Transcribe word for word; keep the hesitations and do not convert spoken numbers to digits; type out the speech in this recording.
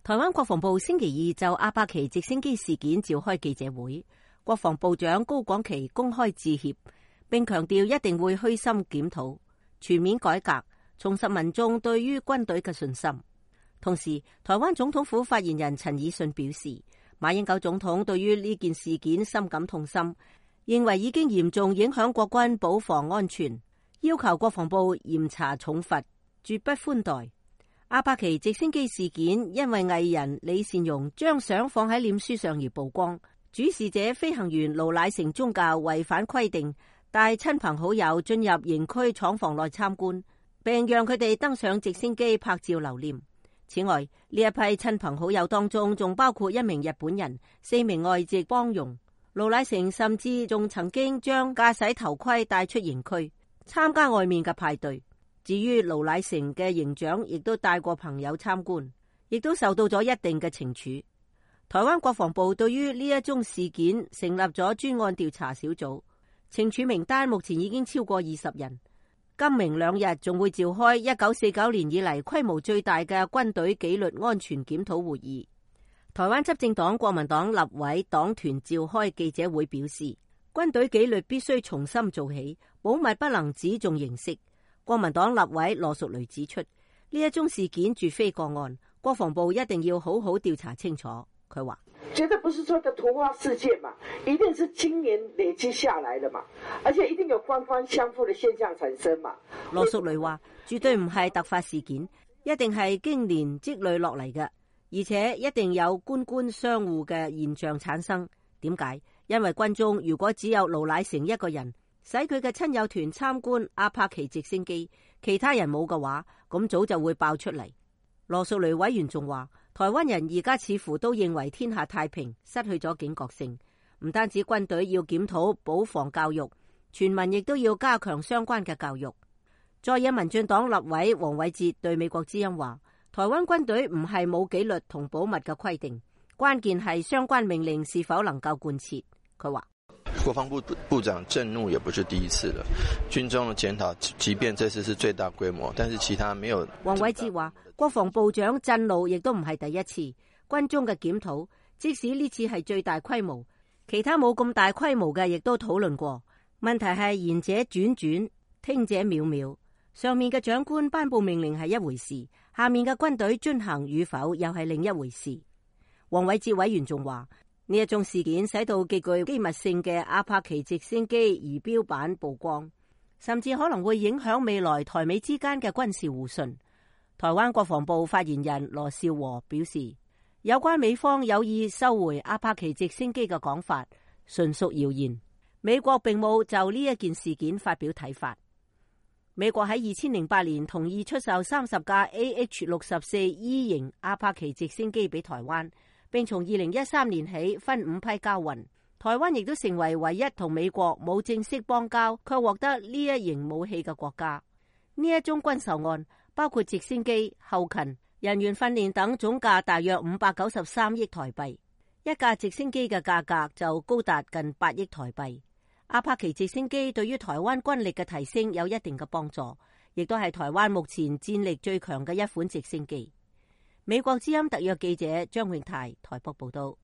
台灣國防部星期二就阿帕奇直升機事件召開記者會，國防部長高廣琪公開致歉，並強調一定會虛心檢討、全面改革，重拾民眾對於軍隊嘅信心。同時，台灣總統府發言人陳以信表示，馬英九總統對於呢件事件深感痛心，認為已經嚴重影響國軍保防安全，要求國防部嚴查重罰，絕不寬待。阿帕奇直升機事件因為藝人李善容將相放喺臉書上而曝光，主事者飛行員盧乃成宗教違反規定，帶親朋好友進入營區廠房內參觀，並讓佢哋登上直升機拍照留念。此外，呢一批親朋好友當中仲包括一名日本人、四名外籍幫傭。盧乃成甚至仲曾經將駕駛頭盔帶出營區參加外面嘅派對。至於盧乃成嘅營長亦都帶過朋友參觀，亦都受到咗一定嘅懲處。台灣國防部對於呢一宗事件成立咗專案調查小組，懲處名單目前已經超過二十人。今明兩日仲會召開一九四九年以嚟規模最大嘅軍隊紀律安全檢討會議。台灣執政黨國民黨立委黨團召開記者會表示，軍隊紀律必須從心做起，保密不能只重形式。國民黨立委羅淑蕾指出，呢一宗事件絕非個案，國防部一定要好好調查清楚。佢話： 絕對不是說個突發事件嘛，一定是經年累積下來的嘛，而且一定有官官相護的現象產生嘛。 羅淑蕾話：絕對唔係突發事件，一定係經年積累落嚟嘅，而且一定有官官相護嘅現象產生。點解？因為軍中如果只有盧乃成一個人，使佢嘅親友團參觀阿帕奇直升機，其他人冇嘅話，咁早就會爆出嚟。羅淑蕾委員仲話，台灣人而家似乎都認為天下太平，失去咗警覺性。唔單止軍隊要檢討保防教育，全民亦都要加強相關嘅教育。在野民進黨立委黃偉哲對美國之音話，台灣軍隊唔係冇紀律同保密嘅規定，關鍵係相關命令是否能夠貫徹。佢話， 國防部部長震怒也不是第一次了，軍中的檢討即便這次是最大規模，但是其他沒有。 黃偉哲話，國防部長震怒亦都唔係第一次，軍中嘅檢討即使呢次係最大規模，其他冇咁大規模嘅亦都討論過。問題係言者轉轉，聽者渺渺，上面嘅長官頒布命令係一回事，下面嘅軍隊遵行與否又係另一回事。黃偉哲委員仲話，呢一宗事件使到極具機密性嘅阿帕奇直升機儀表板曝光，甚至可能會影響未來台美之間嘅軍事互信。台灣國防部發言人羅紹和表示，有關美方有意收回阿帕奇直升機嘅講法純屬謠言，美國並冇就呢一件事件發表睇法。美國喺二千零八年同意出售三十架 A H 六十四 E 型阿帕奇直升機俾台灣，並從二零一三年起分五批交運。台灣亦都成為唯一同美國冇正式邦交卻獲得呢一型武器嘅國家。呢一宗軍售案包括直升機、後勤、人員訓練等，總價大約五百九十三億台幣。一架直升機嘅價格就高達近八億台幣。阿帕奇直升機對於台灣軍力嘅提升有一定嘅幫助，亦都係台灣目前戰力最強嘅一款直升機。美國之音特約記者張永泰台北報道。